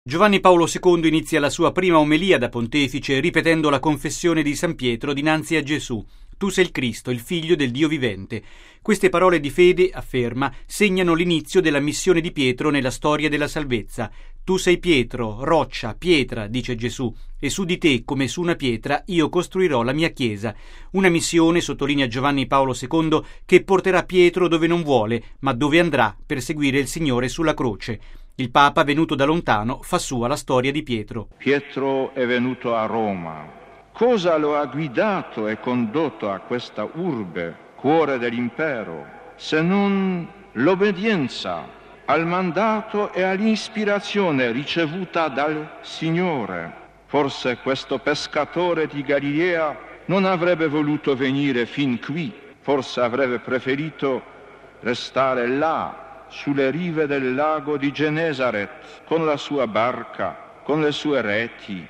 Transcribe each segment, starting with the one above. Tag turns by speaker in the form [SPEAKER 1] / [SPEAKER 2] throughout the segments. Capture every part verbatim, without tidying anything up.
[SPEAKER 1] Giovanni Paolo secondo inizia la sua prima omelia da pontefice ripetendo la confessione di San Pietro dinanzi a Gesù. Tu sei il Cristo, il Figlio del Dio vivente. Queste parole di fede, afferma, segnano l'inizio della missione di Pietro nella storia della salvezza. Tu sei Pietro, roccia, pietra, dice Gesù, e su di te, come su una pietra, io costruirò la mia chiesa. Una missione, sottolinea Giovanni Paolo secondo, che porterà Pietro dove non vuole, ma dove andrà per seguire il Signore sulla croce. Il Papa, venuto da lontano, fa sua la storia di Pietro.
[SPEAKER 2] Pietro è venuto a Roma. Cosa lo ha guidato e condotto a questa urbe, cuore dell'impero, se non l'obbedienza al mandato e all'ispirazione ricevuta dal Signore? Forse questo pescatore di Galilea non avrebbe voluto venire fin qui, forse avrebbe preferito restare là, sulle rive del lago di Genesaret, con la sua barca, con le sue reti,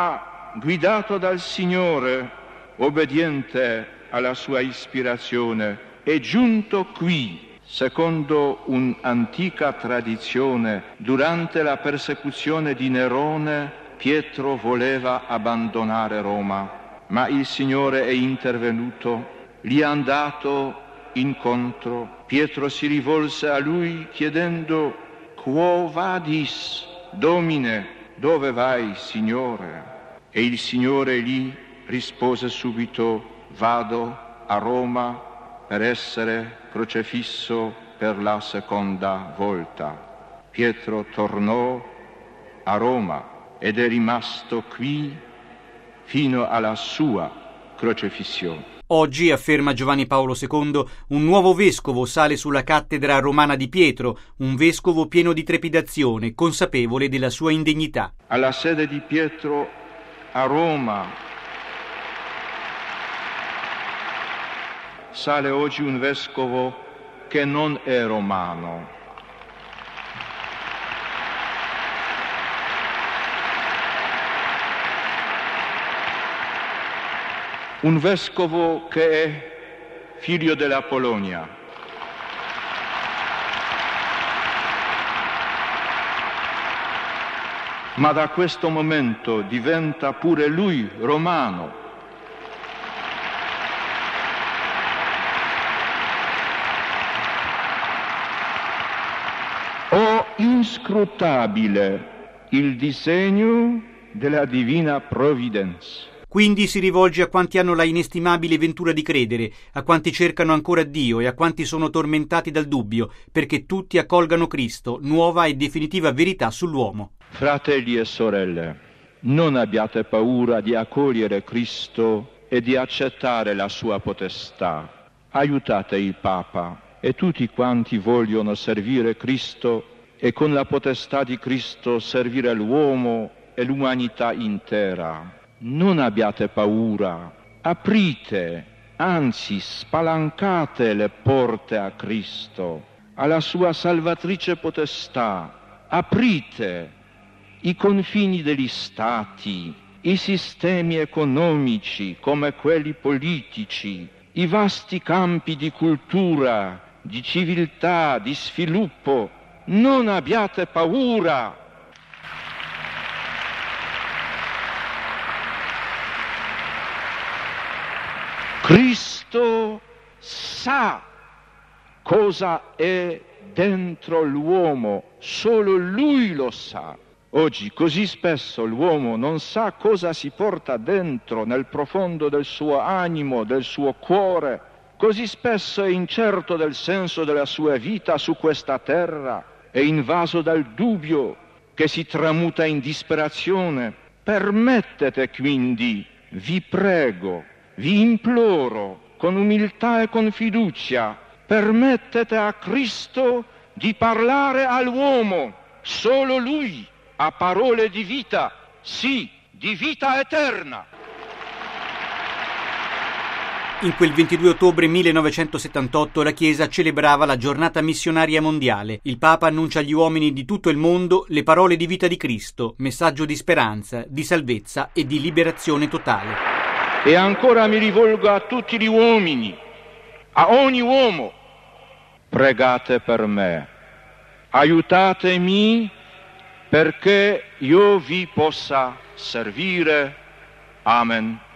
[SPEAKER 2] ma guidato dal Signore, obbediente alla sua ispirazione, è giunto qui. Secondo un'antica tradizione, durante la persecuzione di Nerone, Pietro voleva abbandonare Roma, ma il Signore è intervenuto, gli è andato incontro. Pietro si rivolse a lui chiedendo: Quo vadis, Domine? Dove vai, Signore? E il Signore gli rispose subito: vado a Roma per essere crocefisso per la seconda volta. Pietro tornò a Roma ed è rimasto qui fino alla sua crocefissione.
[SPEAKER 1] Oggi, afferma Giovanni Paolo secondo, un nuovo vescovo sale sulla cattedra romana di Pietro, un vescovo pieno di trepidazione, consapevole della sua indegnità.
[SPEAKER 2] Alla sede di Pietro a Roma sale oggi un vescovo che non è romano. Un vescovo che è figlio della Polonia. Ma da questo momento diventa pure lui romano. O inscrutabile il disegno della divina provvidenza.
[SPEAKER 1] Quindi si rivolge a quanti hanno la inestimabile ventura di credere, a quanti cercano ancora Dio e a quanti sono tormentati dal dubbio, perché tutti accolgano Cristo, nuova e definitiva verità sull'uomo.
[SPEAKER 2] Fratelli e sorelle, non abbiate paura di accogliere Cristo e di accettare la sua potestà. Aiutate il Papa e tutti quanti vogliono servire Cristo e con la potestà di Cristo servire l'uomo e l'umanità intera. Non abbiate paura, aprite, anzi spalancate le porte a Cristo, alla sua salvatrice potestà. Aprite i confini degli stati, i sistemi economici come quelli politici, i vasti campi di cultura, di civiltà, di sviluppo. Non abbiate paura. Cristo sa cosa è dentro l'uomo, solo Lui lo sa. Oggi così spesso l'uomo non sa cosa si porta dentro, nel profondo del suo animo, del suo cuore. Così spesso è incerto del senso della sua vita su questa terra, è invaso dal dubbio che si tramuta in disperazione. Permettete quindi, vi prego, vi imploro, con umiltà e con fiducia, permettete a Cristo di parlare all'uomo. Solo Lui ha parole di vita, sì, di vita eterna.
[SPEAKER 1] In quel ventidue ottobre millenovecentosettantotto la Chiesa celebrava la giornata missionaria mondiale. Il Papa annuncia agli uomini di tutto il mondo le parole di vita di Cristo, messaggio di speranza, di salvezza e di liberazione totale.
[SPEAKER 2] E ancora mi rivolgo a tutti gli uomini, a ogni uomo. Pregate per me, aiutatemi perché io vi possa servire. Amen.